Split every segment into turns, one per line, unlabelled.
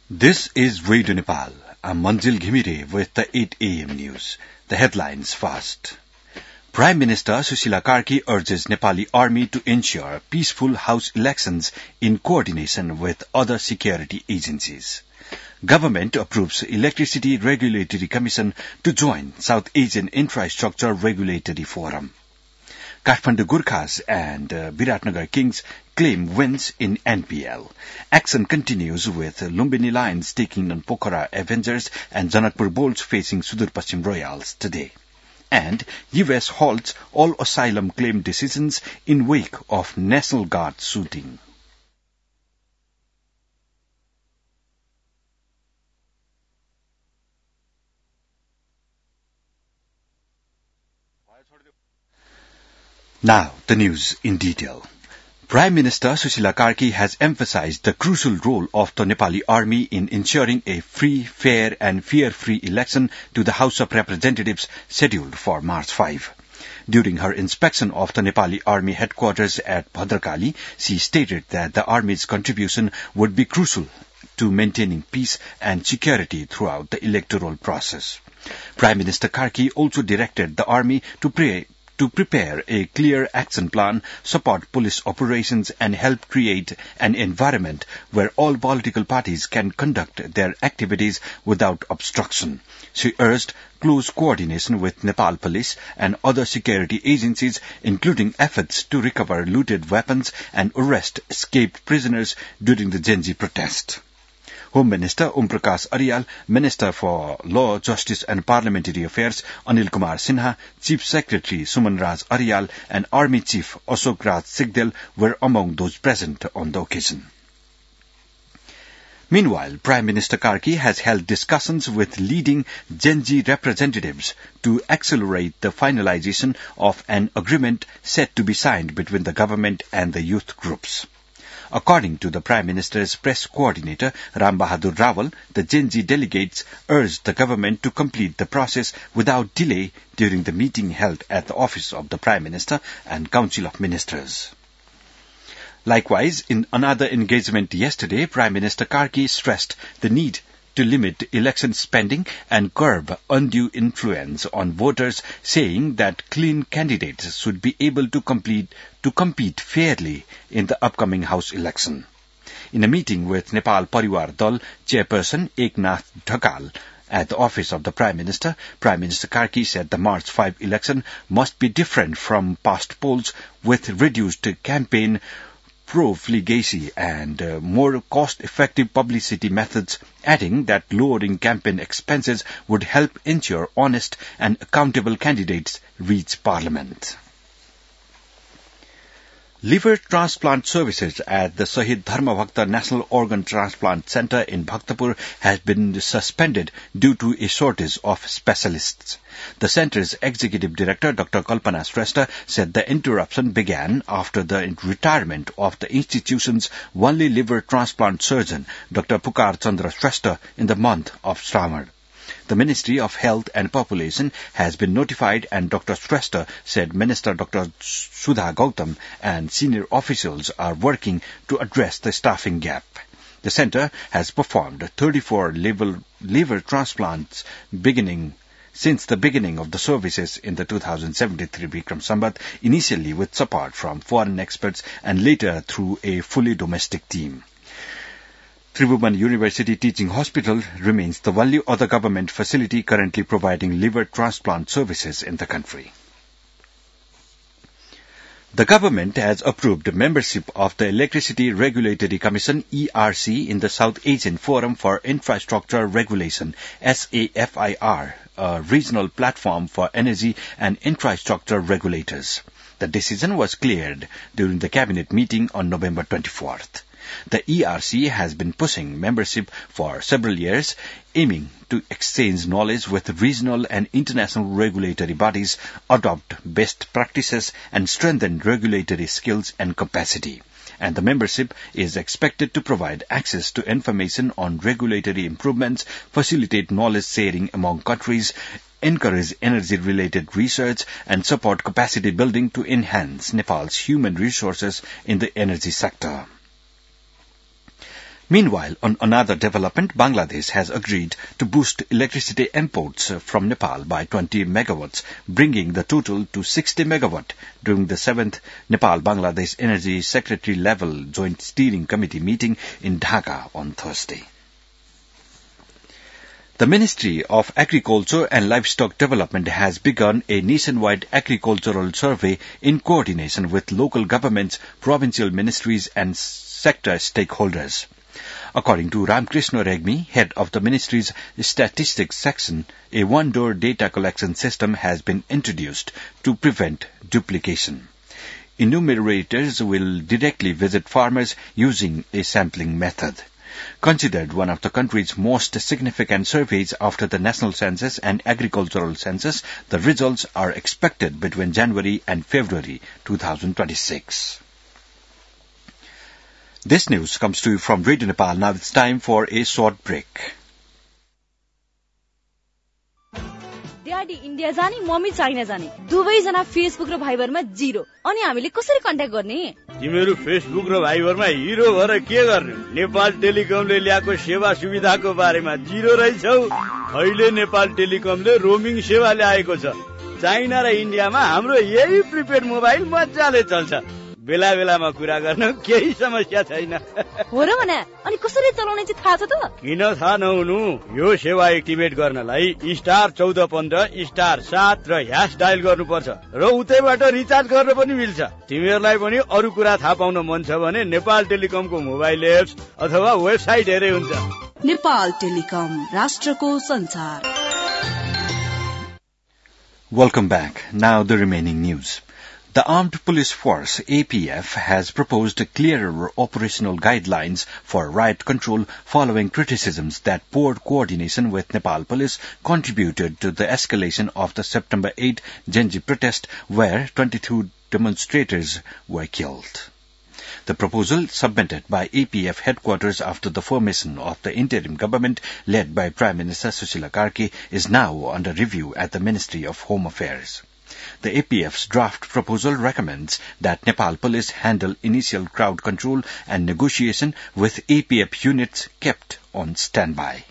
This is Radio Nepal. I'm Manjil Ghimire with the 8 a.m. news. The headlines first. Prime Minister Susila Karki urges Nepali Army to ensure peaceful house elections in coordination with other security agencies. Government approves Electricity Regulatory Commission to join South Asian Infrastructure Regulatory Forum. Kathmandu Gurkhas and Viratnagar Kings claim wins in NPL. Action continues with Lumbini Lions taking on Pokhara Avengers and Janakpur Bulls facing Sudur Paschim Royals today. And U.S. halts all asylum claim decisions in wake of National Guard shooting. Now, the news in detail. Prime Minister Susila Karki has emphasized the crucial role of the Nepali Army in ensuring a free, fair and fear-free election to the House of Representatives scheduled for March 5. During her inspection of the Nepali Army headquarters at Bhadrakali, she stated that the Army's contribution would be crucial to maintaining peace and security throughout the electoral process. Prime Minister Karki also directed the Army to prepare a clear action plan, support police operations, and help create an environment where all political parties can conduct their activities without obstruction. She urged close coordination with Nepal Police and other security agencies, including efforts to recover looted weapons and arrest escaped prisoners during the Gen Z protest. Home Minister Om Prakash Aryal, Minister for Law, Justice and Parliamentary Affairs Anil Kumar Sinha, Chief Secretary Suman Raj Aryal and Army Chief Ashok Raj Sigdel were among those present on the occasion. Meanwhile, Prime Minister Karki has held discussions with leading Gen Z representatives to accelerate the finalization of an agreement set to be signed between the government and the youth groups. According to the Prime Minister's press coordinator, Ram Bahadur Rawal, the Gen Z delegates urged the government to complete the process without delay during the meeting held at the office of the Prime Minister and Council of Ministers. Likewise, in another engagement yesterday, Prime Minister Karki stressed the need to limit election spending and curb undue influence on voters, saying that clean candidates should be able to compete fairly in the upcoming House election. In a meeting with Nepal Pariwar Dal chairperson Eknath Dhakal at the office of the Prime Minister Karki said the March 5 election must be different from past polls with reduced campaign profligacy and more cost-effective publicity methods, adding that lowering campaign expenses would help ensure honest and accountable candidates reach Parliament. Liver transplant services at the Shahid Dharmabhakta National Organ Transplant Centre in Bhaktapur has been suspended due to a shortage of specialists. The centre's executive director, Dr. Kalpana Shrestha, said the interruption began after the retirement of the institution's only liver transplant surgeon, Dr. Pukar Chandra Shrestha, in the month of Shravan. The Ministry of Health and Population has been notified, and Dr. Shrestha said Minister Dr. Sudha Gautam and senior officials are working to address the staffing gap. The centre has performed 34 liver transplants since the beginning of the services in the 2073 Vikram Sambat, initially with support from foreign experts and later through a fully domestic team. Tribhuvan University Teaching Hospital remains the only other government facility currently providing liver transplant services in the country. The government has approved membership of the Electricity Regulatory Commission ERC in the South Asian Forum for Infrastructure Regulation SAFIR, a regional platform for energy and infrastructure regulators. The decision was cleared during the cabinet meeting on November 24th. The ERC has been pushing membership for several years, aiming to exchange knowledge with regional and international regulatory bodies, adopt best practices, and strengthen regulatory skills and capacity. And the membership is expected to provide access to information on regulatory improvements, facilitate knowledge sharing among countries, encourage energy-related research, and support capacity building to enhance Nepal's human resources in the energy sector. Meanwhile, on another development, Bangladesh has agreed to boost electricity imports from Nepal by 20 megawatts, bringing the total to 60 megawatt during the 7th Nepal-Bangladesh Energy Secretary-level Joint Steering Committee meeting in Dhaka on Thursday. The Ministry of Agriculture and Livestock Development has begun a nationwide agricultural survey in coordination with local governments, provincial ministries and sector stakeholders. According to Ramkrishna Regmi, head of the ministry's statistics section, a one-door data collection system has been introduced to prevent duplication. Enumerators will directly visit farmers using a sampling method. Considered one of the country's most significant surveys after the National Census and Agricultural Census, the results are expected between January and February 2026. This news comes to you from Radio Nepal. Now it's time for a short break.
Daddy India जाने mummy China जाने दुवैजना Facebook र भाइबरमा zero अनि हामीले कसरी contact गर्ने
तिमीहरू Facebook र भाइबरमा हिरो भएर के गर्ने नेपाल टेलिकमले ल्याएको सेवा सुविधाको बारेमा जिरो रहेछौ अहिले नेपाल टेलिकमले रोमिङ सेवा ल्याएको छ चाइना र इन्डियामा हाम्रो यही प्रिपेड मोबाइल मजाले चल्छ बेला बेलामा कुरा गर्न केही समस्या छैन
हो र भने अनि कसरी चलाउने चाहिँ थाहा छ त
किन थाहा नहुनु यो सेवा एक्टिभेट गर्नलाई *1414*7 र ह्याश डायल गर्नुपर्छ र उतैबाट रिचार्ज गर्न पनि मिल्छ तिमीहरूलाई पनि अरु कुरा थाहा पाउन मन छ भने नेपाल टेलिकमको मोबाइल एप्स अथवा वेबसाइट हेरे हुन्छ
नेपाल टेलिकम राष्ट्रको संचार
Welcome back. Now the remaining news. The Armed Police Force, APF, has proposed clearer operational guidelines for riot control following criticisms that poor coordination with Nepal police contributed to the escalation of the September 8 Genji protest, where 22 demonstrators were killed. The proposal, submitted by APF headquarters after the formation of the interim government led by Prime Minister Sushila Karki, is now under review at the Ministry of Home Affairs. The APF's draft proposal recommends that Nepal police handle initial crowd control and negotiation with APF units kept on standby.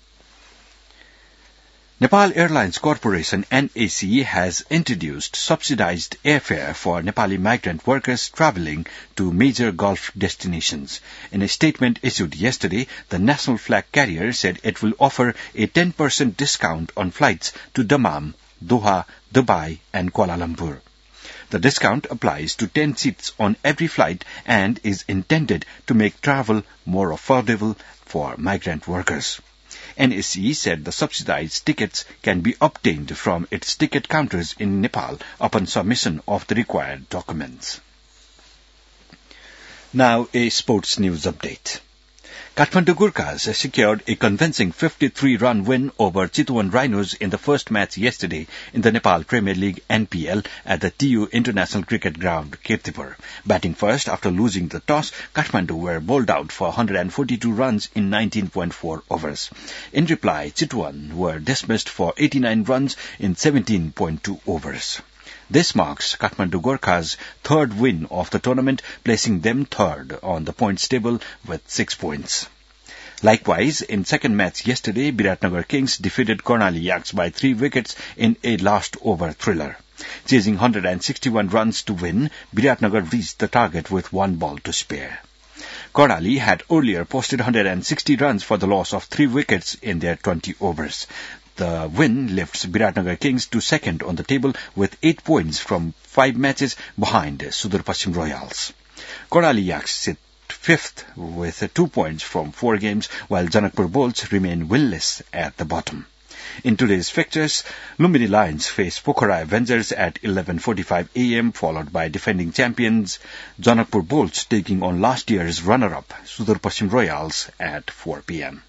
Nepal Airlines Corporation, NAC, has introduced subsidized airfare for Nepali migrant workers traveling to major Gulf destinations. In a statement issued yesterday, the national flag carrier said it will offer a 10% discount on flights to Dammam, Doha, Dubai and Kuala Lumpur. The discount applies to 10 seats on every flight and is intended to make travel more affordable for migrant workers. NAC said the subsidized tickets can be obtained from its ticket counters in Nepal upon submission of the required documents. Now a sports news update. Kathmandu Gurkhas secured a convincing 53-run win over Chitwan Rhinos in the first match yesterday in the Nepal Premier League NPL at the TU International Cricket Ground, Kirtipur. Batting first after losing the toss, Kathmandu were bowled out for 142 runs in 19.4 overs. In reply, Chitwan were dismissed for 89 runs in 17.2 overs. This marks Kathmandu Gurkhas' third win of the tournament, placing them third on the points table with 6 points. Likewise, in second match yesterday, Biratnagar Kings defeated Karnali Yaks by 3 wickets in a last-over thriller. Chasing 161 runs to win, Biratnagar reached the target with 1 ball to spare. Karnali had earlier posted 160 runs for the loss of 3 wickets in their 20 overs. The win lifts Biratnagar Kings to second on the table with 8 points from 5 matches behind Sudur Paschim Royals. Karnali Yaks sit fifth with 2 points from 4 games, while Janakpur Bulls remain winless at the bottom. In today's fixtures, Lumbini Lions face Pokhara Avengers at 11:45 a.m., followed by defending champions Janakpur Bulls taking on last year's runner-up Sudur Paschim Royals at 4 p.m.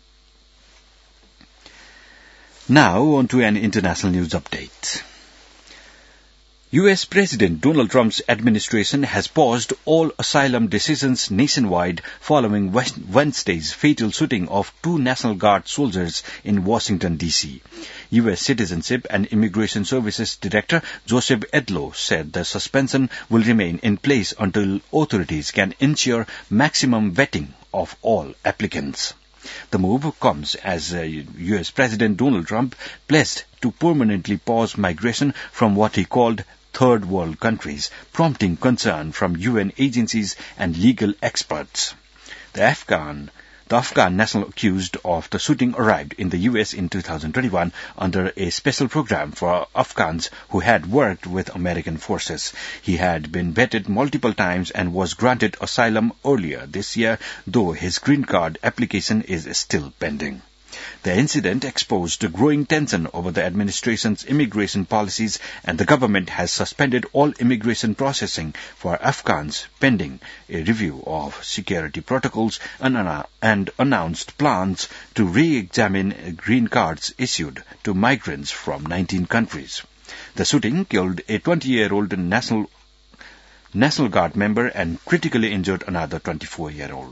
Now on to an international news update. U.S. President Donald Trump's administration has paused all asylum decisions nationwide following Wednesday's fatal shooting of 2 National Guard soldiers in Washington, D.C. U.S. Citizenship and Immigration Services Director Joseph Edlow said the suspension will remain in place until authorities can ensure maximum vetting of all applicants. The move comes as U.S. President Donald Trump pledged to permanently pause migration from what he called third world countries, prompting concern from UN agencies and legal experts. The Afghan national accused of the shooting arrived in the U.S. in 2021 under a special program for Afghans who had worked with American forces. He had been vetted multiple times and was granted asylum earlier this year, though his green card application is still pending. The incident exposed growing tension over the administration's immigration policies, and the government has suspended all immigration processing for Afghans pending a review of security protocols and announced plans to re-examine green cards issued to migrants from 19 countries. The shooting killed a 20-year-old National Guard member and critically injured another 24-year-old.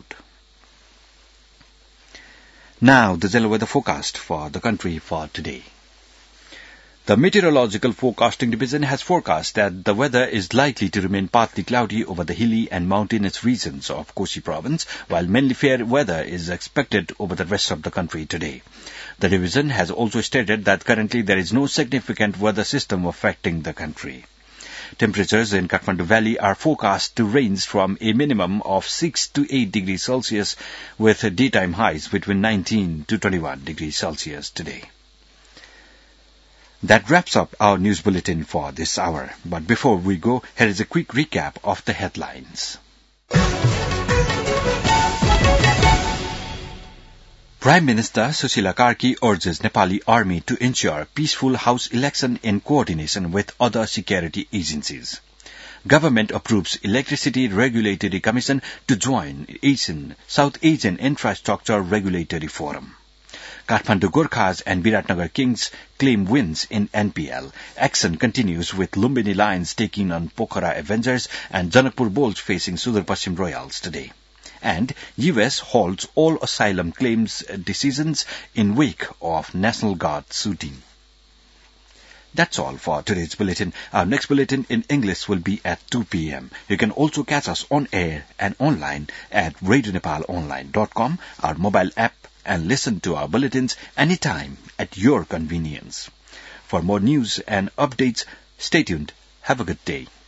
Now, the Zelo weather forecast for the country for today. The Meteorological Forecasting Division has forecast that the weather is likely to remain partly cloudy over the hilly and mountainous regions of Kosi province, while mainly fair weather is expected over the rest of the country today. The division has also stated that currently there is no significant weather system affecting the country. Temperatures in Kathmandu Valley are forecast to range from a minimum of 6 to 8 degrees Celsius with daytime highs between 19 to 21 degrees Celsius today. That wraps up our news bulletin for this hour. But before we go, here is a quick recap of the headlines. Prime Minister Susila Karki urges Nepali Army to ensure peaceful house election in coordination with other security agencies. Government approves Electricity Regulatory Commission to join South Asian Infrastructure Regulatory Forum. Kathmandu Gorkhas and Viratnagar Kings claim wins in NPL. Action continues with Lumbini Lions taking on Pokhara Avengers and Janakpur Bulls facing Sudar Paschim Royals today. And U.S. holds all asylum claims decisions in wake of National Guard shooting. That's all for today's bulletin. Our next bulletin in English will be at 2 p.m. You can also catch us on air and online at radionepalonline.com, our mobile app, and listen to our bulletins anytime at your convenience. For more news and updates, stay tuned. Have a good day.